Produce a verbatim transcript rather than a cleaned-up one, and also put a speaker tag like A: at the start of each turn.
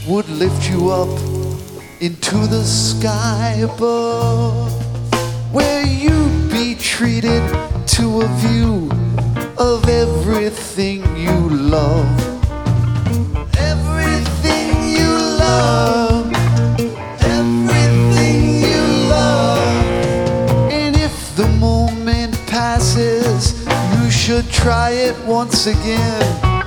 A: would lift you up into the sky above, where you'd be treated to a view of everything you love. Everything you love, everything you love. And if the moment passes, you should try it once again.